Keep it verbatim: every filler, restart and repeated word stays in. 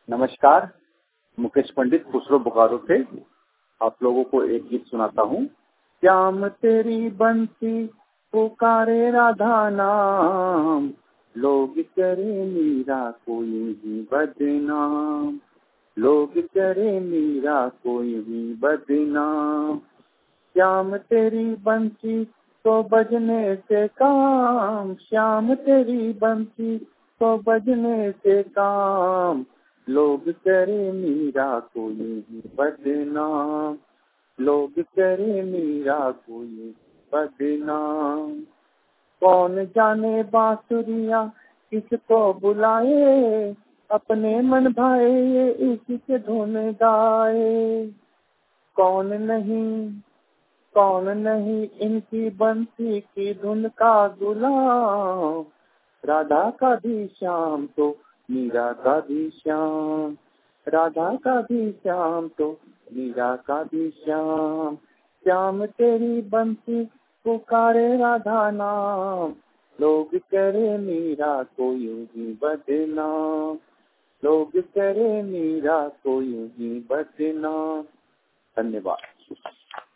नमस्कार, मुकेश पंडित खुसरो बोकारो से आप लोगों को एक गीत सुनाता हूँ। श्याम तेरी बंसी पुकारे राधा नाम, लोग करे मीरा कोई ही बदनाम, लोग करे मीरा कोई ही बदनाम। श्याम तेरी बंसी तो बजने से काम, श्याम तेरी बंसी तो बजने से काम, लोग करे मीरा कोई ही बदनाम, लोग करे मीरा कोई बदनाम। कौन जाने बांसुरिया किसको बुलाए, अपने मन भाए ये इसी के धुन गाए। कौन नहीं कौन नहीं इनकी बंसी की धुन का गुलाम, राधा का भी श्याम तो मीरा का भी श्याम, राधा का भी श्याम तो मीरा का भी श्याम। श्याम तेरी बंसी पुकारे राधा नाम, लोग करे मीरा कोई ही बदनाम, लोग करे मीरा कोई ही बदनाम। धन्यवाद।